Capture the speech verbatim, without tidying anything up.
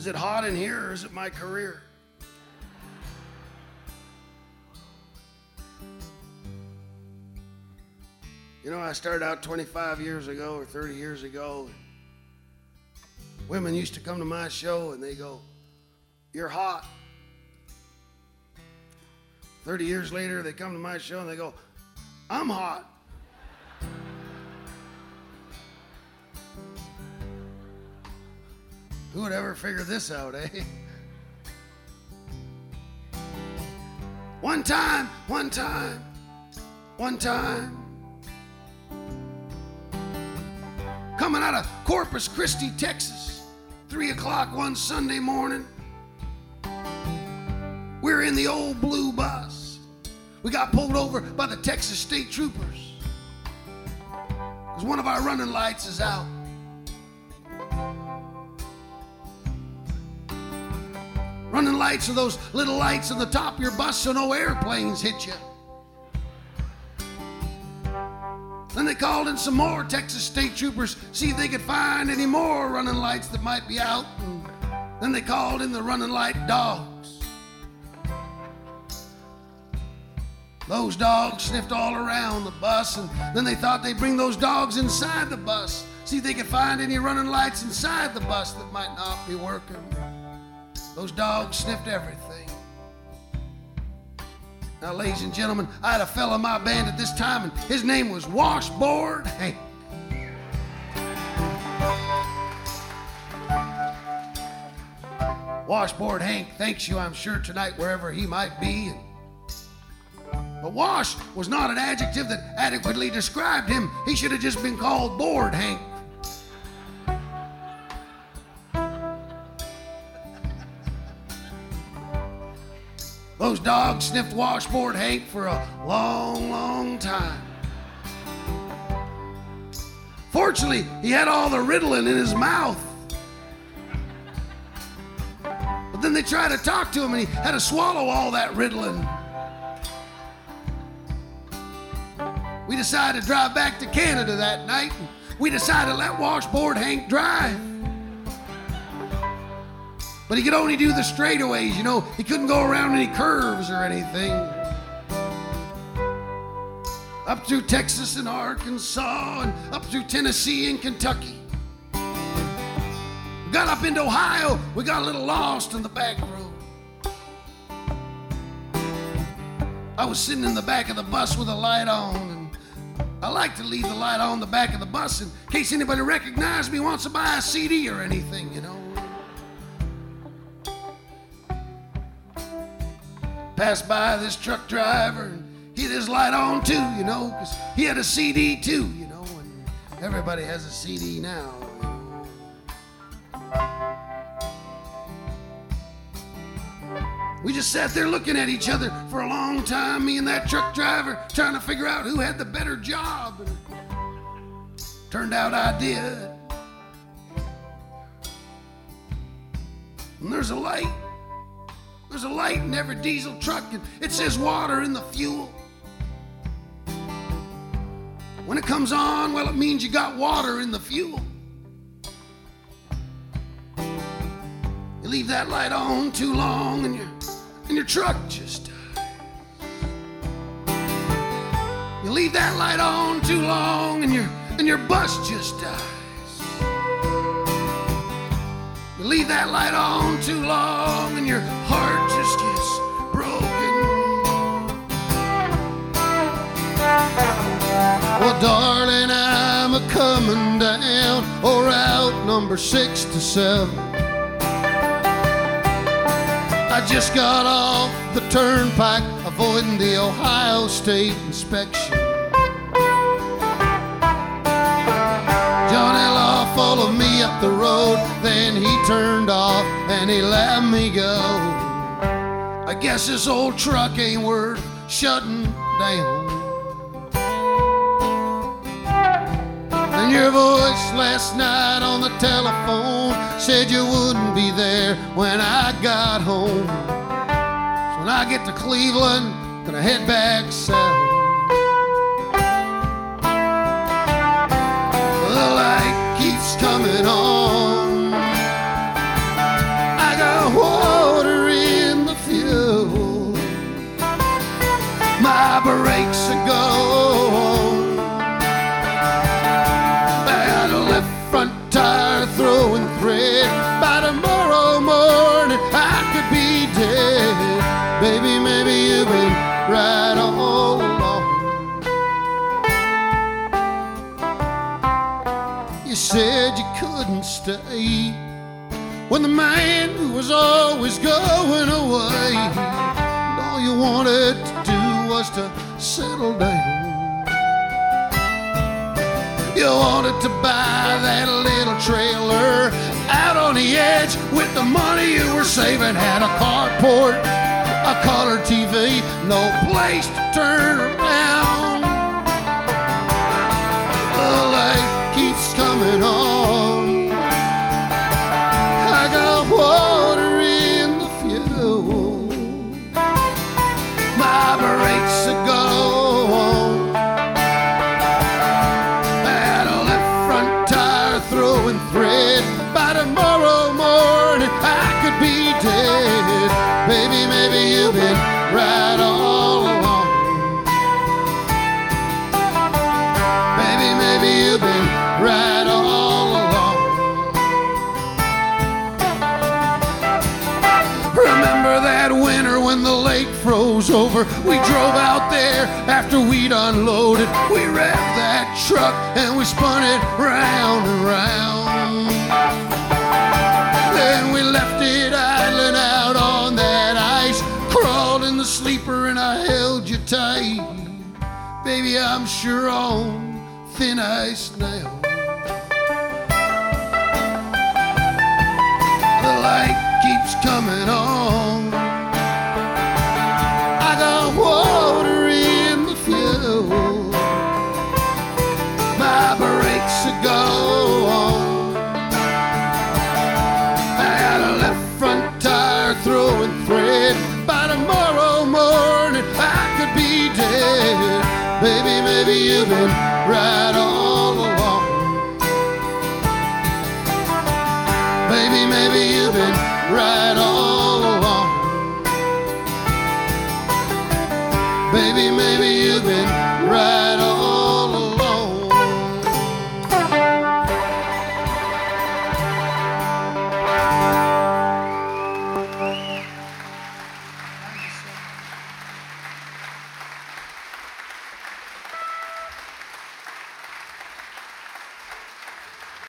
Is it hot in here or is it my career? You know, I started out twenty-five years ago or thirty years ago. Women used to come to my show and they go, "You're hot." thirty years later, they come to my show and they go, "I'm hot." Who would ever figure this out, eh? One time, one time, one time. Coming out of Corpus Christi, Texas, three o'clock one Sunday morning. We're in the old blue bus. We got pulled over by the Texas State Troopers because one of our running lights is out. Running lights are those little lights on the top of your bus so no airplanes hit you. Then they called in some more Texas State Troopers, see if they could find any more running lights that might be out. And then they called in the running light dogs. Those dogs sniffed all around the bus, and then they thought they'd bring those dogs inside the bus, see if they could find any running lights inside the bus that might not be working. Those dogs sniffed everything. Now, ladies and gentlemen, I had a fellow in my band at this time, and his name was Washboard Hank. Washboard Hank thanks you, I'm sure, tonight, wherever he might be. But wash was not an adjective that adequately described him. He should have just been called Bored Hank. Those dogs sniffed Washboard Hank for a long, long time. Fortunately, he had all the Ritalin in his mouth. But then they tried to talk to him and he had to swallow all that Ritalin. We decided to drive back to Canada that night, and we decided to let Washboard Hank drive. But he could only do the straightaways, you know. He couldn't go around any curves or anything. Up through Texas and Arkansas and up through Tennessee and Kentucky. We got up into Ohio, we got a little lost in the back road. I was sitting in the back of the bus with a light on, and I like to leave the light on the back of the bus in case anybody recognizes me, wants to buy a C D or anything, you know. Passed by this truck driver and he had his light on too, you know, because he had a C D too, you know, and everybody has a C D now. You know. We just sat there looking at each other for a long time, me and that truck driver, trying to figure out who had the better job. And turned out I did. And there's a light. There's a light in every diesel truck, and it says water in the fuel. When it comes on, well, it means you got water in the fuel. You leave that light on too long, and your, and your truck just dies. You leave that light on too long, and your, and your bus just dies. You leave that light on too long and your heart just gets broken. Well, darling, I'm a coming down or Route number six to seven. I just got off the turnpike avoiding the Ohio State inspection. Johnny Law followed me up the road, then he turned off and he let me go. I guess this old truck ain't worth shutting down. And your voice last night on the telephone said you wouldn't be there when I got home. So when I get to Cleveland, gonna head back south. The light keeps coming on. I said you couldn't stay when the man who was always going away, and all you wanted to do was to settle down. You wanted to buy that little trailer out on the edge with the money you were saving. Had a carport, a color T V, no place to turn around. The light keeps coming on. I got water in the fuel. My brakes are gone. Had a left front tire throwing thread. By tomorrow morning I could be dead. Baby, maybe you've been right all along. Baby, maybe you've been right all along. Remember that winter when the lake froze over? We drove out there after we'd unloaded. We revved that truck and we spun it round and round. Then we left it idling out on that ice. Crawled in the sleeper and I held you tight. Baby, I'm sure on thin ice now. The light keeps coming on. I got water in the fuel. My brakes are gone. I got a left front tire throwing thread. By tomorrow morning I could be dead. Baby, maybe you've been right all along. Baby, maybe you've been right all along. Baby, maybe you've been right all along.